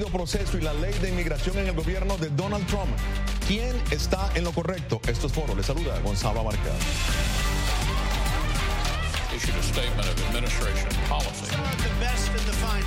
debido proceso y la ley de inmigración en el gobierno de Donald Trump. ¿Quién está en lo correcto? Esto es Foro. Les saluda Gonzalo Abarca. Issued a statement of administration policy. The best in the final.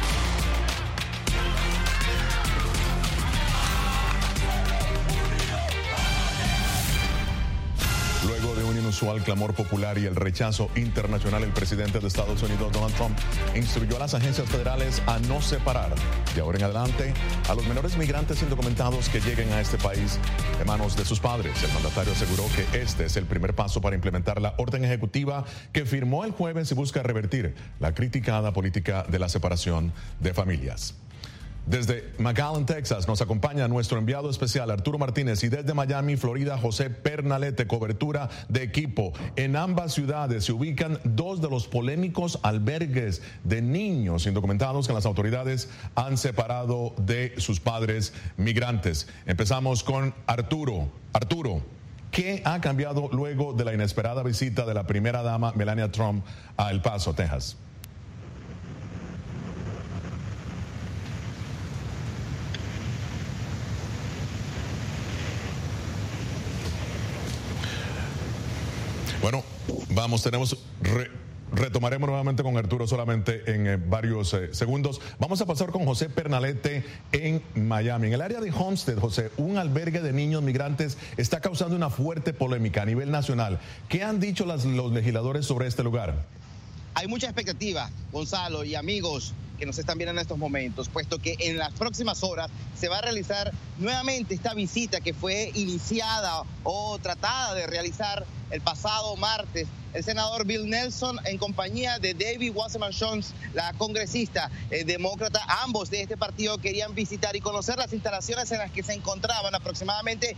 Luego de un inusual clamor popular y el rechazo internacional, el presidente de Estados Unidos, Donald Trump, instruyó a las agencias federales a no separar de ahora en adelante a los menores migrantes indocumentados que lleguen a este país de manos de sus padres. El mandatario aseguró que este es el primer paso para implementar la orden ejecutiva que firmó el jueves y busca revertir la criticada política de la separación de familias. Desde McAllen, Texas, nos acompaña nuestro enviado especial Arturo Martínez y desde Miami, Florida, José Pernalete, cobertura de equipo. En ambas ciudades se ubican dos de los polémicos albergues de niños indocumentados que las autoridades han separado de sus padres migrantes. Empezamos con Arturo. Arturo, ¿qué ha cambiado luego de la inesperada visita de la primera dama Melania Trump a El Paso, Texas? Bueno, retomaremos nuevamente con Arturo solamente en varios segundos. Vamos a pasar con José Pernalete en Miami. En el área de Homestead, José, un albergue de niños migrantes está causando una fuerte polémica a nivel nacional. ¿Qué han dicho los legisladores sobre este lugar? Hay mucha expectativa, Gonzalo y amigos que nos están viendo en estos momentos, puesto que en las próximas horas se va a realizar nuevamente esta visita que fue iniciada o tratada de realizar el pasado martes. El senador Bill Nelson, en compañía de David Wasserman Jones, la congresista demócrata, ambos de este partido querían visitar y conocer las instalaciones en las que se encontraban aproximadamente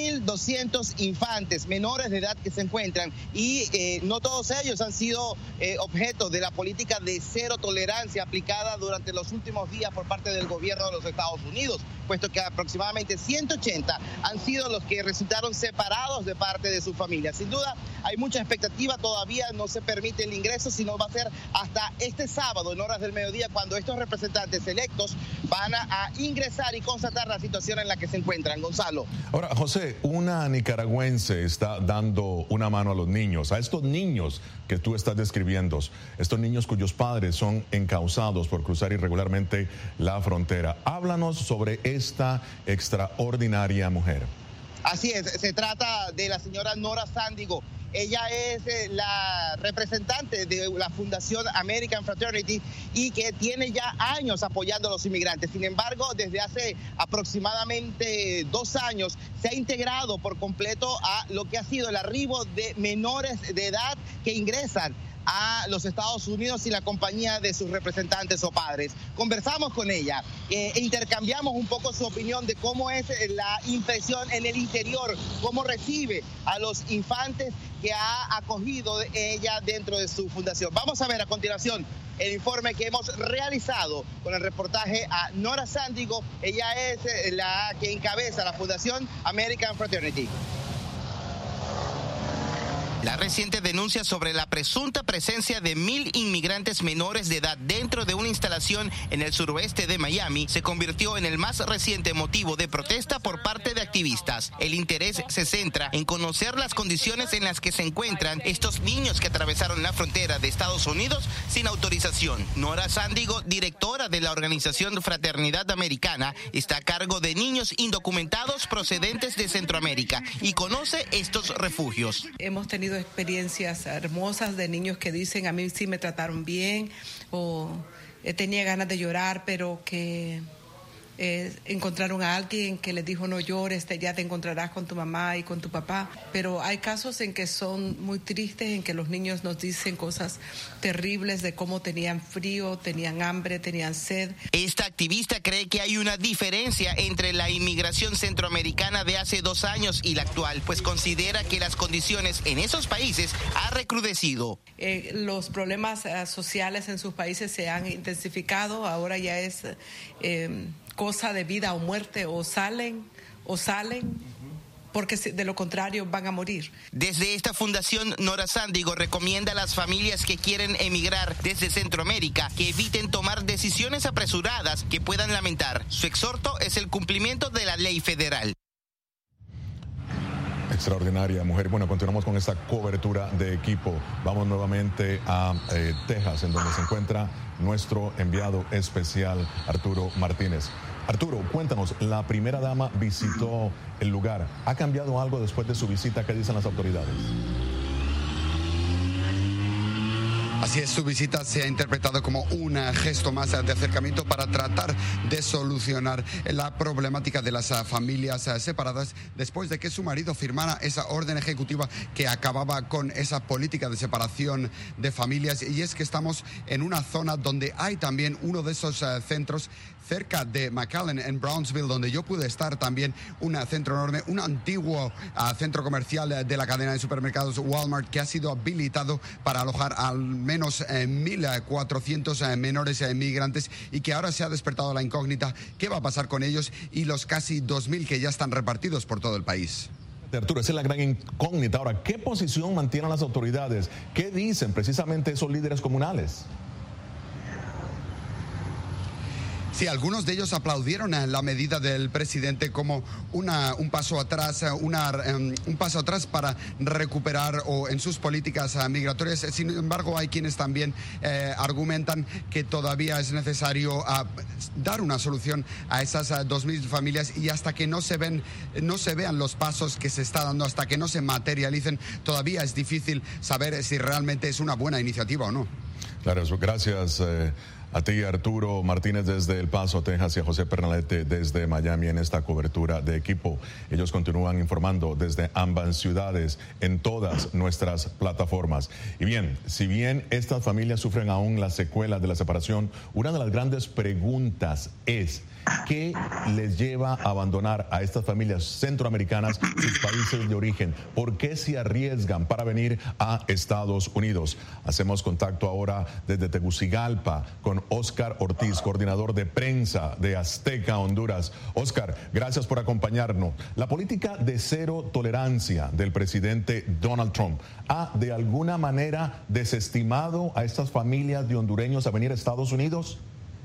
1.200 infantes menores de edad que se encuentran, y no todos ellos han sido objeto de la política de cero tolerancia aplicada durante los últimos días por parte del gobierno de los Estados Unidos, puesto que aproximadamente 180 han sido los que resultaron separados de parte de sus familias. Sin duda, hay mucha expectativa. Todavía no se permite el ingreso, sino va a ser hasta este sábado en horas del mediodía cuando estos representantes electos van a ingresar y constatar la situación en la que se encuentran. Gonzalo. Ahora, José, una nicaragüense está dando una mano a los niños, a estos niños que tú estás describiendo, estos niños cuyos padres son encausados por cruzar irregularmente la frontera. Háblanos sobre esta extraordinaria mujer. Así es, se trata de la señora Nora Sándigo. Ella es la representante de la Fundación American Fraternity y que tiene ya años apoyando a los inmigrantes. Sin embargo, desde hace aproximadamente 2 años se ha integrado por completo a lo que ha sido el arribo de menores de edad que ingresan a los Estados Unidos y la compañía de sus representantes o padres. Conversamos con ella e intercambiamos un poco su opinión de cómo es la impresión en el interior, cómo recibe a los infantes que ha acogido ella dentro de su fundación. Vamos a ver a continuación el informe que hemos realizado con el reportaje a Nora Sándigo. Ella es la que encabeza la Fundación American Fraternity. La reciente denuncia sobre la presunta presencia de 1.000 inmigrantes menores de edad dentro de una instalación en el suroeste de Miami se convirtió en el más reciente motivo de protesta por parte de activistas. El interés se centra en conocer las condiciones en las que se encuentran estos niños que atravesaron la frontera de Estados Unidos sin autorización. Nora Sándigo, directora de la organización Fraternidad Americana, está a cargo de niños indocumentados procedentes de Centroamérica y conoce estos refugios. Hemos tenido experiencias hermosas de niños que dicen: a mí sí me trataron bien, o tenía ganas de llorar, pero que encontraron a alguien que les dijo: no llores, ya te encontrarás con tu mamá y con tu papá. Pero hay casos en que son muy tristes, en que los niños nos dicen cosas terribles de cómo tenían frío, tenían hambre, tenían sed. Esta activista cree que hay una diferencia entre la inmigración centroamericana de hace 2 años y la actual, pues considera que las condiciones en esos países han recrudecido. Los problemas sociales en sus países se han intensificado. Ahora ya es cosa de vida o muerte, o salen porque de lo contrario van a morir. Desde esta fundación, Nora Sándigo recomienda a las familias que quieren emigrar desde Centroamérica que eviten tomar decisiones apresuradas que puedan lamentar. Su exhorto es el cumplimiento de la ley federal. Extraordinaria mujer. Bueno, continuamos con esta cobertura de equipo. Vamos nuevamente a Texas, en donde se encuentra nuestro enviado especial, Arturo Martínez. Arturo, cuéntanos, la primera dama visitó el lugar. ¿Ha cambiado algo después de su visita? ¿Qué dicen las autoridades? Así es, su visita se ha interpretado como un gesto más de acercamiento para tratar de solucionar la problemática de las familias separadas después de que su marido firmara esa orden ejecutiva que acababa con esa política de separación de familias. Y es que estamos en una zona donde hay también uno de esos centros cerca de McAllen, en Brownsville, donde yo pude estar también, un centro enorme, un antiguo centro comercial de la cadena de supermercados Walmart, que ha sido habilitado para alojar al menos 1.400 menores migrantes, y que ahora se ha despertado la incógnita: ¿qué va a pasar con ellos y los casi 2.000 que ya están repartidos por todo el país? Arturo, esa es la gran incógnita. Ahora, ¿qué posición mantienen las autoridades? ¿Qué dicen precisamente esos líderes comunales? Sí, algunos de ellos aplaudieron la medida del presidente como un paso atrás, un paso atrás para recuperar en sus políticas migratorias. Sin embargo, hay quienes también argumentan que todavía es necesario dar una solución a esas 2.000 familias, y hasta que no se vean los pasos que se está dando, hasta que no se materialicen, todavía es difícil saber si realmente es una buena iniciativa o no. Claro, gracias a ti, Arturo Martínez, desde El Paso, Texas, y a José Pernalete desde Miami en esta cobertura de equipo. Ellos continúan informando desde ambas ciudades en todas nuestras plataformas. Y bien, si bien estas familias sufren aún las secuelas de la separación, una de las grandes preguntas es: ¿qué les lleva a abandonar a estas familias centroamericanas sus países de origen? ¿Por qué se arriesgan para venir a Estados Unidos? Hacemos contacto ahora desde Tegucigalpa con Oscar Ortiz, coordinador de prensa de Azteca Honduras. Oscar, gracias por acompañarnos. La política de cero tolerancia del presidente Donald Trump ha de alguna manera desestimado a estas familias de hondureños a venir a Estados Unidos.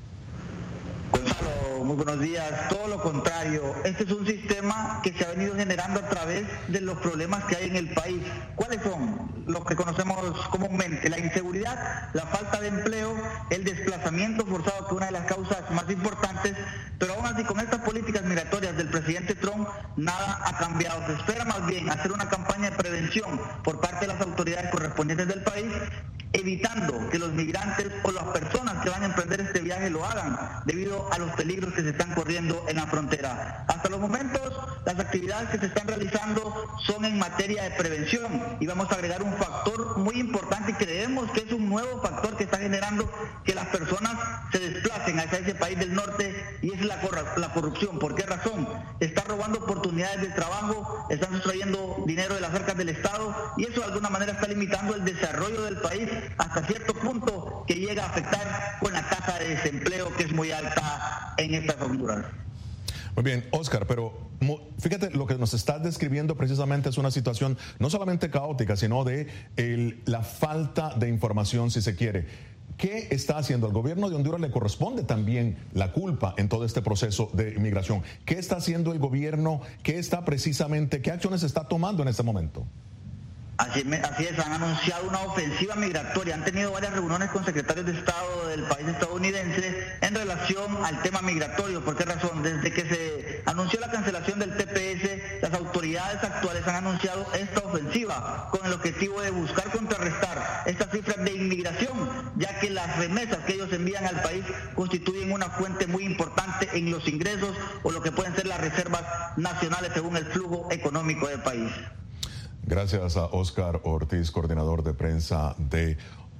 Gonzalo, muy buenos días. Todo lo contrario, este es un sistema que se ha venido generando a través de los problemas que hay en el país. ¿Cuáles son? Los que conocemos comúnmente: la inseguridad, la falta de empleo, el desplazamiento forzado, que es una de las causas más importantes. Pero aún así, con estas políticas migratorias del presidente Trump, nada ha cambiado. Se espera más bien hacer una campaña de prevención por parte de las autoridades correspondientes del país, evitando que los migrantes o las personas que van a emprender este viaje lo hagan, debido a los peligros que se están corriendo en la frontera. Hasta los momentos, las actividades que se están realizando son en materia de prevención, y vamos a agregar un factor muy importante, y creemos que es un nuevo factor que está generando que las personas se desplacen hacia ese país del norte, y es la corrupción. ¿Por qué razón? Está robando oportunidades de trabajo, están sustrayendo dinero de las arcas del Estado, y eso de alguna manera está limitando el desarrollo del país hasta cierto punto, que llega a afectar con la tasa de desempleo, que es muy alta en estas Honduras. Muy bien, Oscar, pero fíjate, lo que nos estás describiendo precisamente es una situación no solamente caótica, sino de la falta de información, si se quiere. ¿Qué está haciendo el gobierno de Honduras? Le corresponde también la culpa en todo este proceso de inmigración. ¿Qué está haciendo el gobierno? ¿Qué acciones está tomando en este momento? Así es, han anunciado una ofensiva migratoria, han tenido varias reuniones con secretarios de Estado del país estadounidense en relación al tema migratorio. ¿Por qué razón? Desde que se anunció la cancelación del TPS, las autoridades actuales han anunciado esta ofensiva con el objetivo de buscar contrarrestar estas cifras de inmigración, ya que las remesas que ellos envían al país constituyen una fuente muy importante en los ingresos o lo que pueden ser las reservas nacionales según el flujo económico del país. Gracias a Oscar Ortiz, coordinador de prensa de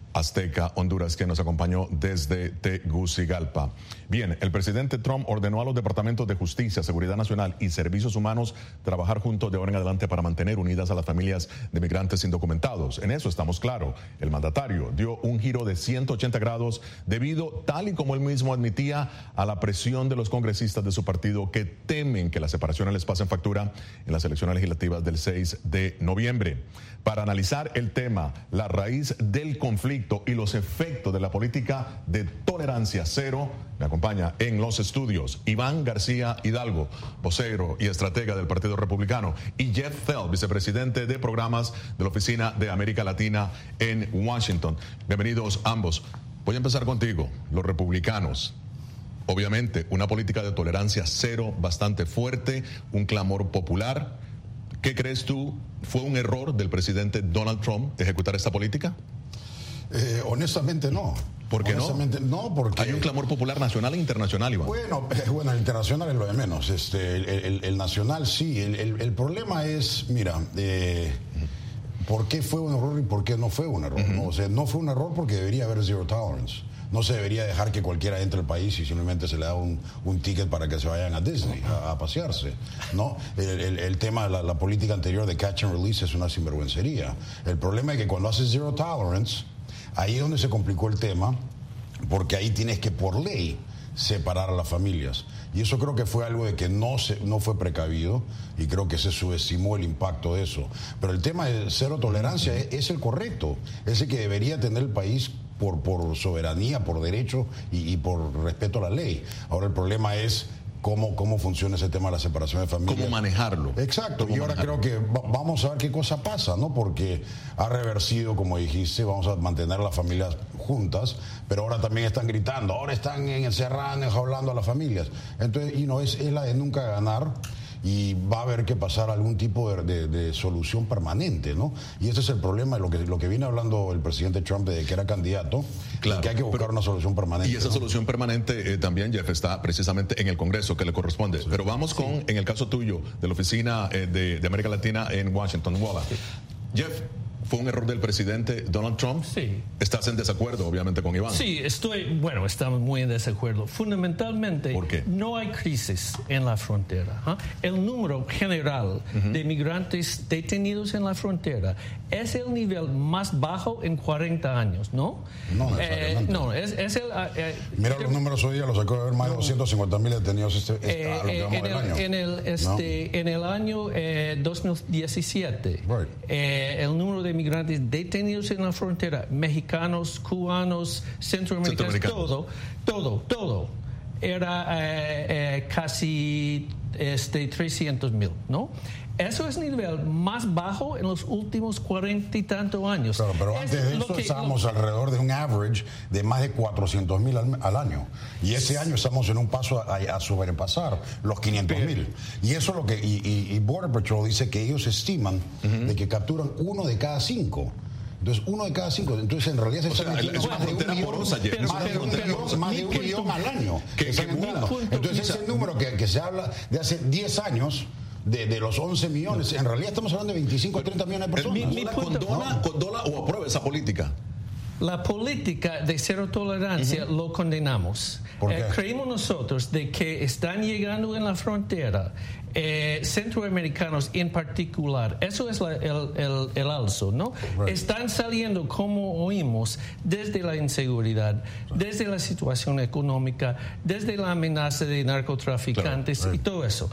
Azteca, Honduras, que nos acompañó desde Tegucigalpa. Bien, el presidente Trump ordenó a los departamentos de Justicia, Seguridad Nacional y Servicios Humanos trabajar juntos de ahora en adelante para mantener unidas a las familias de migrantes indocumentados. En eso estamos claros. El mandatario dio un giro de 180 grados debido, tal y como él mismo admitía, a la presión de los congresistas de su partido que temen que las separaciones les pasen factura en las elecciones legislativas del 6 de noviembre. Para analizar el tema, la raíz del conflicto y los efectos de la política de tolerancia cero, me acompaña en los estudios Iván García Hidalgo, vocero y estratega del Partido Republicano, y Jeff Feld, vicepresidente de programas de la Oficina de América Latina en Washington. Bienvenidos ambos. Voy a empezar contigo, los republicanos. Obviamente, una política de tolerancia cero bastante fuerte, un clamor popular. ¿Qué crees tú? ¿Fue un error del presidente Donald Trump ejecutar esta política? Honestamente no. ¿Por qué no? No, porque hay un clamor popular nacional e internacional, Iván. Bueno, el internacional es lo de menos. El nacional sí. El problema es, mira, ¿por qué fue un error y por qué no fue un error? ¿No? O sea, no fue un error porque debería haber zero tolerance. No se debería dejar que cualquiera entre al país y simplemente se le da un ticket para que se vayan a Disney a pasearse, ¿no? El tema de la política anterior de catch and release es una sinvergüencería. El problema es que cuando haces zero tolerance, ahí es donde se complicó el tema, porque ahí tienes que por ley separar a las familias. Y eso creo que fue algo de que no fue precavido y creo que se subestimó el impacto de eso. Pero el tema de cero tolerancia es el correcto, es el que debería tener el país por soberanía, por derecho y por respeto a la ley. Ahora el problema es cómo funciona ese tema de la separación de familias. Cómo manejarlo. Exacto, y ahora creo que vamos a ver qué cosa pasa, ¿no? Porque ha reversido, como dijiste, vamos a mantener a las familias juntas, pero ahora también están gritando, ahora están encerrando, enjaulando a las familias. Entonces, es la de nunca ganar. Y va a haber que pasar algún tipo de solución permanente, ¿no? Y ese es el problema de lo que viene hablando el presidente Trump de que era candidato, claro, que hay que buscar una solución permanente. Y esa solución permanente también, Jeff, está precisamente en el Congreso, que le corresponde. Pero vamos con, en el caso tuyo, de la Oficina de América Latina en Washington, Wallace. Jeff, ¿fue un error del presidente Donald Trump? Sí. ¿Estás en desacuerdo, obviamente, con Iván? Sí, estamos muy en desacuerdo. Fundamentalmente, ¿por qué? No hay crisis en la frontera. El número general de migrantes detenidos en la frontera es el nivel más bajo en 40 años, ¿no? No necesariamente. No, es el... Mira los números hoy día, los acabo de ver, más de 250,000 detenidos a lo que vamos del año. En el año 2017, right, el número de migrantes detenidos en la frontera, mexicanos, cubanos, centroamericanos, todo, era casi 300,000, ¿no? Eso es el nivel más bajo en los últimos 40 y tantos años. Claro, pero antes de eso estábamos alrededor de un average de más de 400,000 al año. Y ese año estamos en un paso a sobrepasar los 500,000. Y eso es lo que... Y Border Patrol dice que ellos estiman de que capturan 1 de cada 5. Entonces, 1 de cada 5. Entonces, en realidad se están metiendo más de 1 millón al año. Entonces, ese número que se habla de hace 10 años... De los 11 millones, en realidad estamos hablando de 25 o 30 millones de personas. ¿Condona o aprueba esa política? La política de cero tolerancia lo condenamos. Creemos nosotros de que están llegando en la frontera centroamericanos en particular. Eso es el alzo, ¿no? Right. Están saliendo, como oímos, desde la inseguridad, desde la situación económica, desde la amenaza de narcotraficantes y todo eso.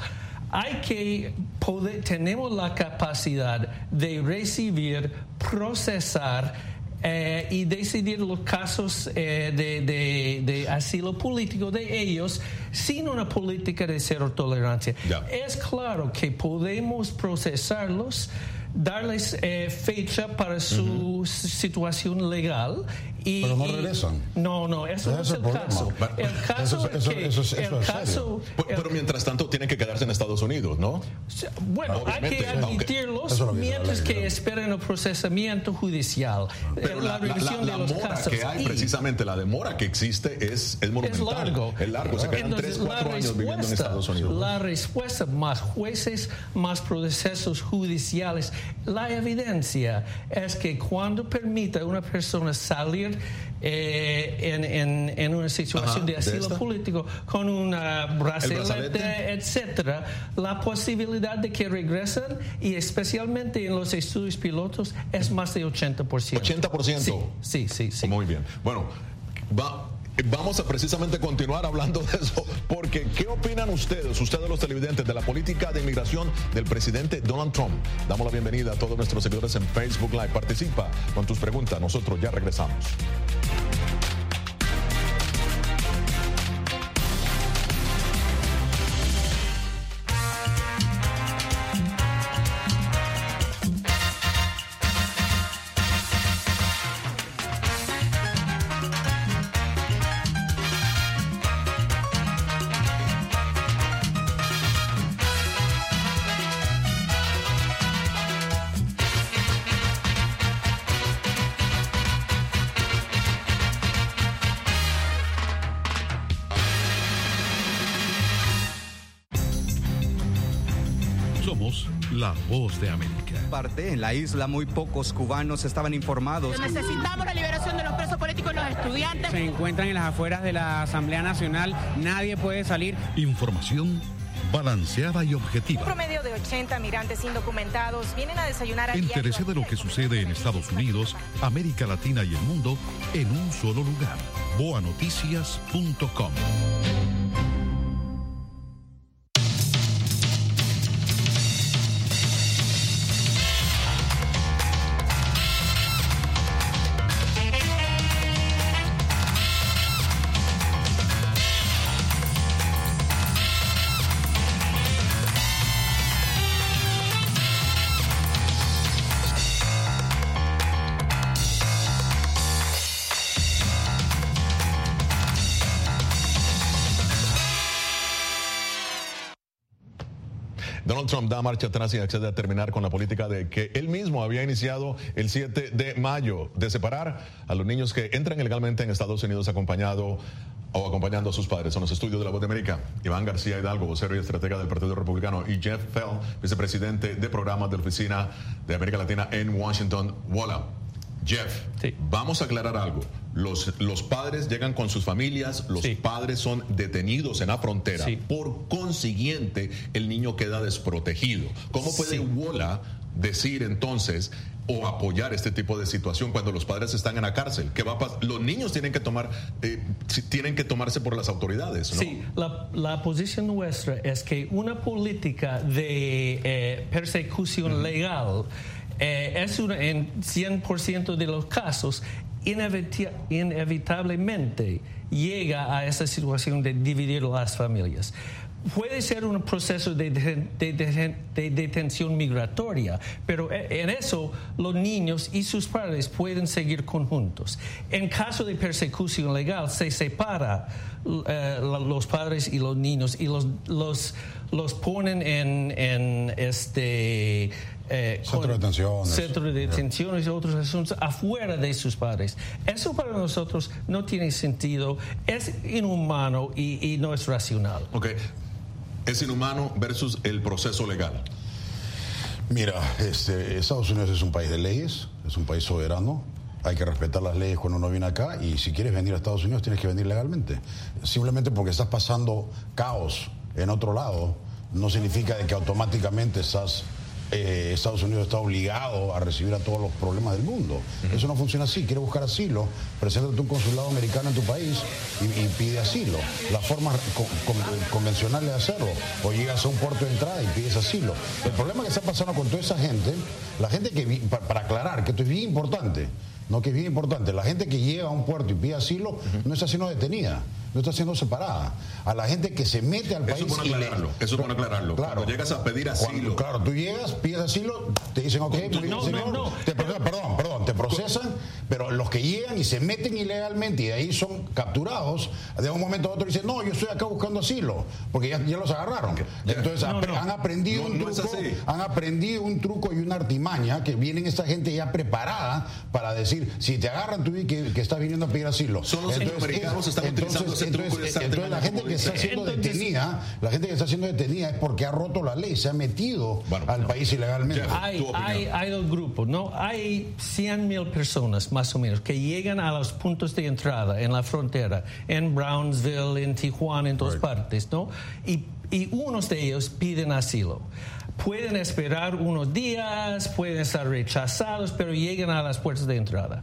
Tenemos la capacidad de recibir, procesar y decidir los casos de asilo político de ellos sin una política de cero tolerancia. Es claro que podemos procesarlos, darles fecha para su situación legal Pero no regresan. No, eso no es el caso. El caso es que... Pero mientras tanto tienen que quedarse en Estados Unidos, ¿no? Bueno, hay que admitirlos mientras que esperan el procesamiento judicial. Pero la demora que hay, precisamente la demora que existe es monumental. Es largo. Se quedan 3-4 años viviendo en Estados Unidos. La respuesta, más jueces, más procesos judiciales. La evidencia es que cuando permite a una persona salir en una situación de asilo político con una brazalete, etcétera, la posibilidad de que regresen, y especialmente en los estudios pilotos, es más de 80%. ¿80%? Sí. Muy bien. Bueno, vamos a precisamente continuar hablando de eso, porque ¿qué opinan ustedes los televidentes, de la política de inmigración del presidente Donald Trump? Damos la bienvenida a todos nuestros seguidores en Facebook Live. Participa con tus preguntas. Nosotros ya regresamos. Somos la voz de América. En la isla muy pocos cubanos estaban informados. Necesitamos la liberación de los presos políticos y los estudiantes. Se encuentran en las afueras de la Asamblea Nacional. Nadie puede salir. Información balanceada y objetiva. Un promedio de 80 migrantes indocumentados vienen a desayunar a diario. Entérese de lo que sucede en Estados Unidos, América Latina y el mundo en un solo lugar. boanoticias.com. Donald Trump da marcha atrás y accede a terminar con la política de que él mismo había iniciado el 7 de mayo, de separar a los niños que entran ilegalmente en Estados Unidos acompañando a sus padres. En los estudios de La Voz de América, Iván García Hidalgo, vocero y estratega del Partido Republicano, y Jeff Fell, vicepresidente de programas de la Oficina de América Latina en Washington. Hola, Jeff, vamos a aclarar algo. Los padres llegan con sus familias, los padres son detenidos en la frontera. Por consiguiente, el niño queda desprotegido. ¿Cómo puede WOLA decir entonces o apoyar este tipo de situación cuando los padres están en la cárcel? ¿Qué va a pasar? Los niños tienen que tomarse por las autoridades, ¿no? Sí, la posición nuestra es que una política de persecución legal es en 100% de los casos inevitablemente llega a esa situación de dividir las familias. Puede ser un proceso de detención migratoria, pero en eso los niños y sus padres pueden seguir conjuntos. En caso de persecución legal se separa los padres y los niños y los ponen en centro de detenciones y otros asuntos afuera de sus padres. Eso para nosotros no tiene sentido, es inhumano y no es racional. Okay. Es inhumano versus el proceso legal. Mira, Estados Unidos es un país de leyes, es un país soberano. Hay que respetar las leyes cuando uno viene acá, y si quieres venir a Estados Unidos tienes que venir legalmente. Simplemente porque estás pasando caos en otro lado no significa de que automáticamente Estados Unidos está obligado a recibir a todos los problemas del mundo. Eso no funciona así. Quieres buscar asilo, preséntate a un consulado americano en tu país y pide asilo. La forma convencional de hacerlo, o llegas a un puerto de entrada y pides asilo. El problema que está pasando con toda esa gente, la gente que, para aclarar que esto es bien importante, no, que es bien importante, la gente que llega a un puerto y pide asilo no está siendo detenida, no está siendo separada. A la gente que se mete al país... Eso es bueno aclararlo. Claro, cuando llegas a pedir asilo... Claro, tú llegas, pides asilo, te dicen, ok, muy bien, señor. Te procesan, Pero los que llegan y se meten ilegalmente y de ahí son capturados, de un momento a otro dicen, no, yo estoy acá buscando asilo, porque ya los agarraron. Entonces han aprendido un truco y una artimaña, que vienen esta gente ya preparada para decir, si te agarran tú que estás viniendo a pedir asilo. Son los centroamericanos que están utilizando ese truco. Entonces la gente que está siendo detenida, es porque ha roto la ley, se ha metido al país ilegalmente. Hay dos grupos, ¿no? Hay 100,000 personas más o menos que llegan a los puntos de entrada en la frontera, en Brownsville, en Tijuana, en todas partes, ¿no? Y unos de ellos piden asilo. Pueden esperar unos días, pueden estar rechazados, pero llegan a las puertas de entrada.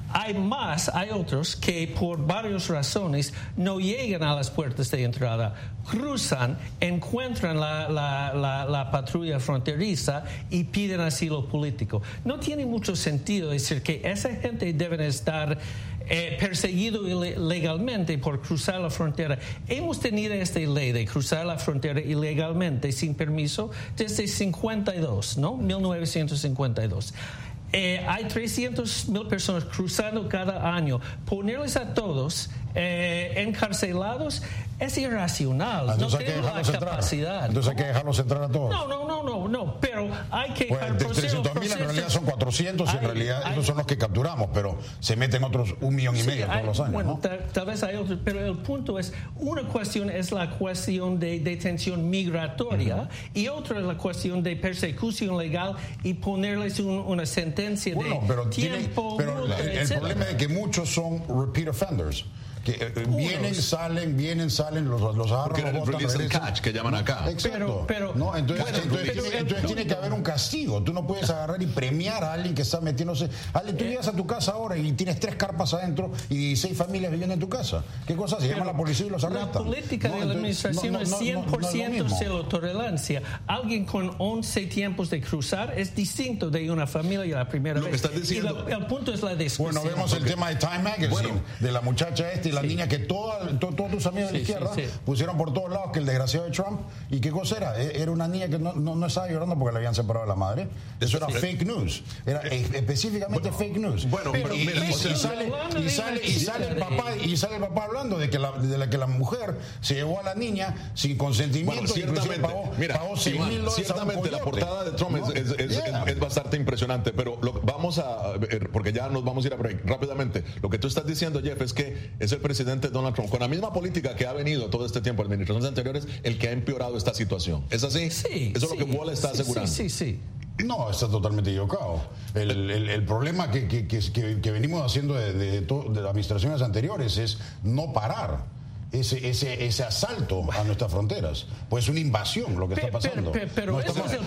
Hay otros que por varias razones no llegan a las puertas de entrada, cruzan, encuentran la patrulla fronteriza y piden asilo político. No tiene mucho sentido decir que esa gente debe estar perseguido ilegalmente por cruzar la frontera. Hemos tenido esta ley de cruzar la frontera ilegalmente sin permiso desde 52, ¿no? 1952. Hay 300,000 personas cruzando cada año. Ponerles a todos encarcelados es irracional. Entonces no tenemos la capacidad. Entonces hay que dejarlos entrar a todos. No, pero hay que dejar de 300,000 en realidad son 400 y en realidad esos son los que capturamos, pero se meten otros 1,5 millones todos los años. Bueno, tal vez hay otros, pero el punto es, una cuestión es la cuestión de detención migratoria y otra es la cuestión de persecución legal y ponerles una sentencia de tiempo. Pero el problema es que muchos son repeat offenders. Que vienen, salen, los agarran. Porque el release and catch que llaman acá. Exacto. Entonces tiene que haber un castigo. Tú no puedes agarrar y premiar a alguien que está metiéndose. Tú llegas a tu casa ahora y tienes 3 carpas adentro y 16 familias viviendo en tu casa. ¿Qué cosa? Se llama la policía y los arrestan. La política de la administración es 100% cero tolerancia. Alguien con 11 tiempos de cruzar es distinto de una familia la primera vez. Lo que estás diciendo. El punto es la discusión. Bueno, vemos el tema de Time Magazine, de la muchacha la niña que todos tus amigos de la izquierda pusieron por todos lados que el desgraciado de Trump. ¿Y qué cosa era? Era una niña que no estaba llorando porque le habían separado de la madre. Eso era fake news. Era específicamente fake news. Sale el papá hablando de que la mujer se llevó a la niña sin consentimiento. Ciertamente, pagó $6,000. Ciertamente la portada de Trump es bastante impresionante, pero vamos a ver, porque ya nos vamos a ir a break rápidamente. Lo que tú estás diciendo, Jeff, es que es el presidente Donald Trump, con la misma política que ha venido todo este tiempo en administraciones anteriores, el que ha empeorado esta situación. ¿Es así? Sí. Eso es lo que Wall está asegurando. Sí. No, está totalmente equivocado. El problema que venimos haciendo de las administraciones anteriores es no parar ese asalto a nuestras fronteras. Pues es una invasión lo que está pasando. Pero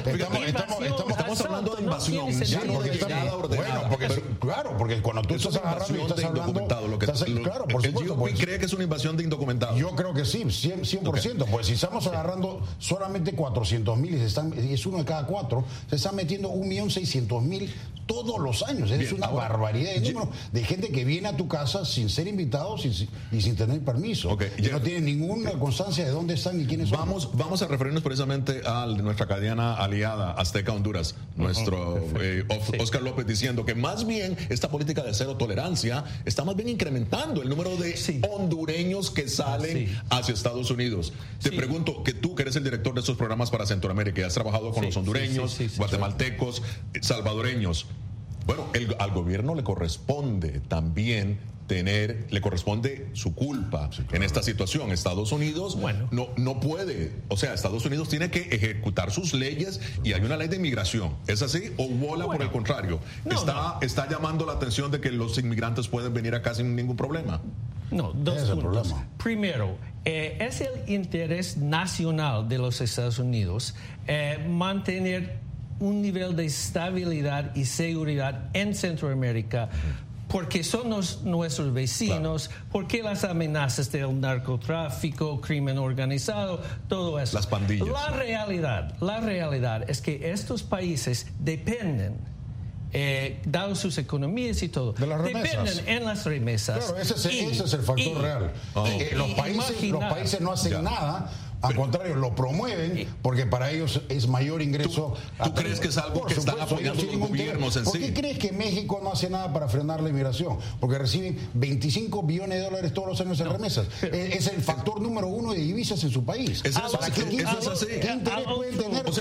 estamos hablando de invasión, ya no de llegada ordenada. Porque cuando tú estás agarrando y estás hablando... Claro, por supuesto. ¿El GOP cree que es una invasión de indocumentados? Yo creo que sí, 100%. Pues si estamos agarrando solamente 400,000 y es uno de cada 4, se están metiendo 1,600,000 todos los años. Es una barbaridad de número de gente que viene a tu casa sin ser invitados y sin tener permiso. Y no tienen ninguna constancia de dónde están y quiénes son. Vamos a referirnos precisamente a nuestra cadena aliada Azteca Honduras, nuestro Oscar López, diciendo que más bien esta política de cero tolerancia está más bien incrementando el número de hondureños que salen hacia Estados Unidos. Te pregunto, que tú que eres el director de estos programas para Centroamérica y has trabajado con los hondureños, guatemaltecos, salvadoreños, bueno, al gobierno le corresponde también le corresponde su culpa en esta situación. Estados Unidos no puede, o sea, Estados Unidos tiene que ejecutar sus leyes y hay una ley de inmigración. ¿Es así? ¿O Wola, por el contrario, está llamando la atención de que los inmigrantes pueden venir acá sin ningún problema? No, dos puntos. Primero, es el interés nacional de los Estados Unidos mantener un nivel de estabilidad y seguridad en Centroamérica, porque son nuestros vecinos, porque las amenazas del narcotráfico, crimen organizado, todo eso. Las pandillas. La realidad es que estos países dependen, dado sus economías y todo, de las remesas. Dependen en las remesas. Claro, ese es el factor real. Los países no hacen nada Al contrario, lo promueven porque para ellos es mayor ingreso. ¿Tú crees que es algo que están apoyando los gobiernos en sí? ¿Por qué crees que México no hace nada para frenar la inmigración? Porque reciben 25 billones de dólares todos los años en remesas. Es el factor número 1 de divisas en su país. ¿Eso es así? ¿Qué interés pueden tener? O sea,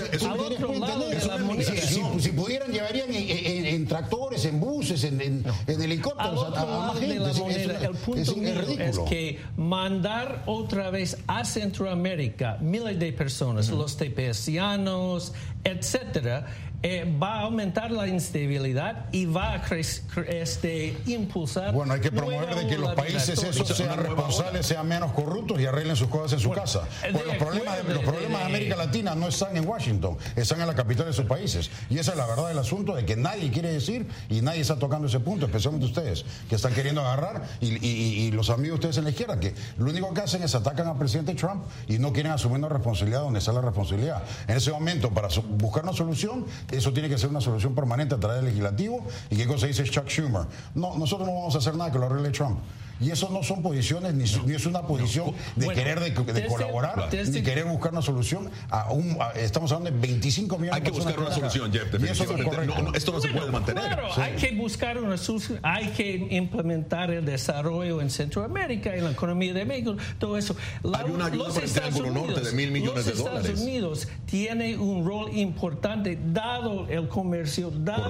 si pudieran, llevarían en tractores, en buses, en helicópteros a más gente. El punto mío es que mandar otra vez a Centroamérica miles de personas, los tepecianos, etcétera, va a aumentar la instabilidad y va a impulsar. Bueno, hay que promover de que los países esos sean responsables, sean menos corruptos y arreglen sus cosas en su casa. Pues los problemas de América Latina no están en Washington, están en la capital de sus países. Y esa es la verdad del asunto, de que nadie quiere decir y nadie está tocando ese punto, especialmente ustedes, que están queriendo agarrar y los amigos de ustedes en la izquierda, que lo único que hacen es atacan al presidente Trump y no quieren asumir una responsabilidad donde está la responsabilidad. En ese momento, para buscar una solución, eso tiene que ser una solución permanente a través del legislativo. ¿Y qué cosa dice Chuck Schumer? No, nosotros no vamos a hacer nada que lo arregle Trump. Y eso no son posiciones, ni es una posición de querer de colaborar, ni querer buscar una solución. Estamos hablando de 25 millones de personas. Hay que buscar una solución, Jeff. Definitivamente. Esto no se puede mantener. Claro, hay que buscar una solución. Hay que implementar el desarrollo en Centroamérica, en la economía de México, todo eso. Hay una ayuda para el Triángulo Norte de $1,000 millones. Los Estados Unidos tiene un rol importante, dado el comercio, dado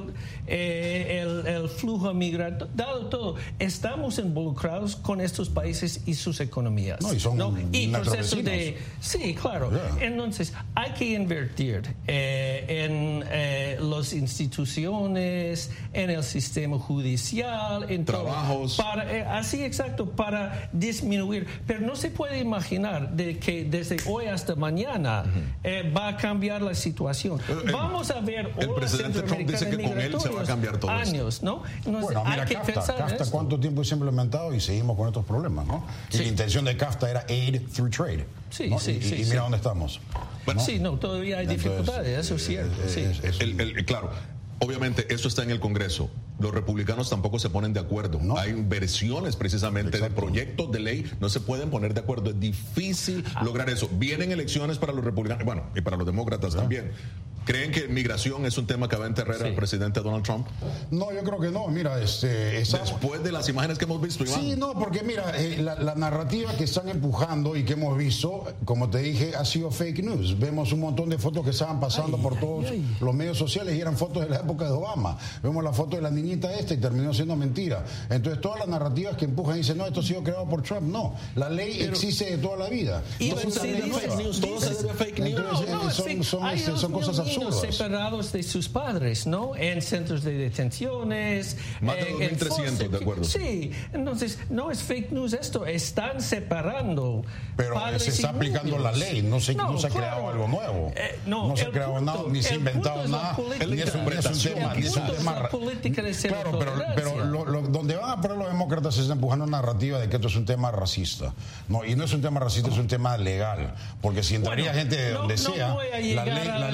el flujo migratorio, dado todo. Estamos involucrados con estos países y sus economías. Y procesos de... Sí, claro. Yeah. Entonces, hay que invertir en las instituciones, en el sistema judicial, en trabajos. Para disminuir. Pero no se puede imaginar de que desde hoy hasta mañana va a cambiar la situación. Vamos a ver el presidente Trump dice que con él se va a cambiar todo años, ¿no? Bueno, mira, CAFTA, ¿cuánto tiempo se ha implementado? Y seguimos con estos problemas, ¿no? Sí. Y la intención de CAFTA era aid through trade. Sí, ¿no? sí, y mira dónde estamos. Bueno, todavía hay dificultades, eso es cierto. Claro, obviamente esto está en el Congreso. Los republicanos tampoco se ponen de acuerdo. No. Hay versiones precisamente de proyectos de ley, no se pueden poner de acuerdo. Es difícil lograr eso. Vienen elecciones para los republicanos, bueno, y para los demócratas también. ¿Creen que migración es un tema que va a enterrar al presidente Donald Trump? No, yo creo que no. Mira, después de las imágenes que hemos visto, Iván. Sí, no, porque mira, la narrativa que están empujando y que hemos visto, como te dije, ha sido fake news. Vemos un montón de fotos que estaban pasando por todos los medios sociales y eran fotos de la época de Obama. Vemos la foto de la niñita y terminó siendo mentira. Entonces, todas las narrativas que empujan y dicen, no, esto ha sido creado por Trump. No, la ley existe de toda la vida. Todo se debe fake news. Son cosas absurdas. Separados de sus padres, ¿no? En centros de detenciones. Más de 2.300, de acuerdo. Sí, entonces no es fake news esto, están separando. Pero se está aplicando la ley, no se ha creado algo nuevo. No se ha creado nada, ni se ha inventado nada. Ni es un tema política de claro, pero donde van a poner los demócratas es empujando una narrativa de que esto es un tema racista. No, y no es un tema racista, es un tema legal. Porque si entraría gente de donde sea, la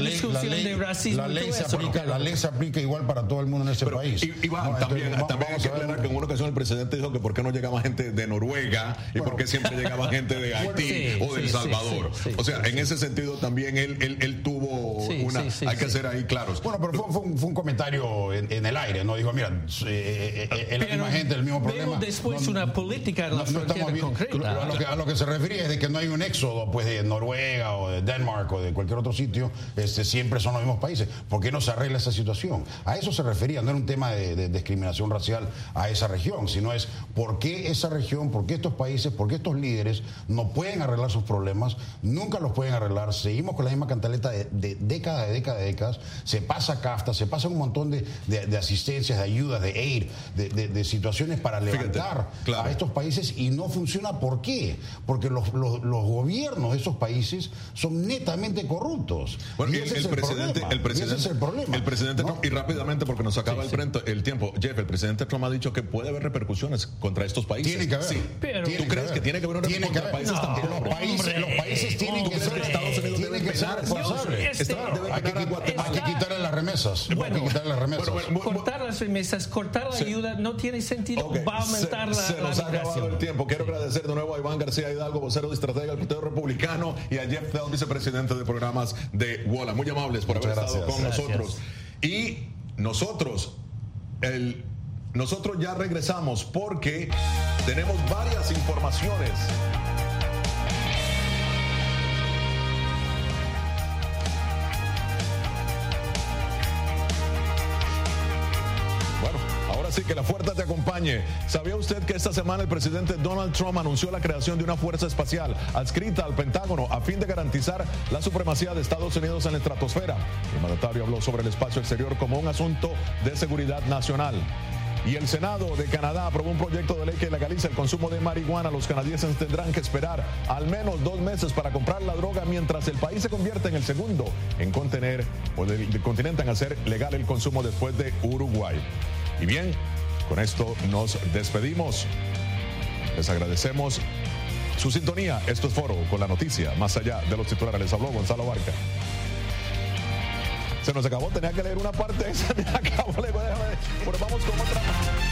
ley se aplica igual para todo el mundo en ese país. Iván, también hay que aclarar que en una ocasión el presidente dijo que por qué no llegaba gente de Noruega y por qué siempre llegaba gente de Haití o de El Salvador. O sea, en ese sentido también él tuvo hay que ser ahí claros. Bueno, pero fue un comentario en el aire, ¿no? Dijo, mira, es la misma gente, el mismo problema. Después una política en la frontera concreta. A lo que se refiere es de que no hay un éxodo pues de Noruega o de Denmark o de cualquier otro sitio, siempre son los mismos países. ¿Por qué no se arregla esa situación? A eso se refería, no era un tema de discriminación racial a esa región, sino es por qué esa región, por qué estos países, por qué estos líderes no pueden arreglar sus problemas, nunca los pueden arreglar, seguimos con la misma cantaleta de décadas, se pasa CAFTA, se pasa un montón de asistencias, de ayudas, de aid, de situaciones para levantar a estos países y no funciona. ¿Por qué? Porque los gobiernos de esos países son netamente corruptos. Bueno, el presidente Trump, y rápidamente porque nos acaba el tiempo, Jeff, el presidente Trump ha dicho que puede haber repercusiones contra estos países. Tiene que haber. Sí. ¿Tú crees que tiene que haber una repercusión contra países tan pobres? Los países tienen que ser, Estados Unidos debe empezar responsables. Hay que quitarle las remesas remesas. Bueno, quitar las remesas. Cortar las remesas, cortar la ayuda no tiene sentido. Va a aumentar la Se nos ha acabado el tiempo. Quiero agradecer de nuevo a Iván García Hidalgo, vocero de estrategia del Partido Republicano, y a Jeff Bell, vicepresidente de programas de WOLA. Muy amables por haber estado con nosotros. Y nosotros ya regresamos porque tenemos varias informaciones. Así que la fuerza te acompañe. ¿Sabía usted que esta semana el presidente Donald Trump anunció la creación de una fuerza espacial adscrita al Pentágono a fin de garantizar la supremacía de Estados Unidos en la estratosfera? El mandatario habló sobre el espacio exterior como un asunto de seguridad nacional. Y el Senado de Canadá aprobó un proyecto de ley que legaliza el consumo de marihuana. Los canadienses tendrán que esperar al menos 2 meses para comprar la droga, mientras el país se convierte en el segundo en del continente en hacer legal el consumo después de Uruguay. Y bien, con esto nos despedimos. Les agradecemos su sintonía. Esto es Foro con la noticia más allá de los titulares. Les habló Gonzalo Barca. Se nos acabó, tenía que leer una parte, se me acabó. Pero vamos con otra.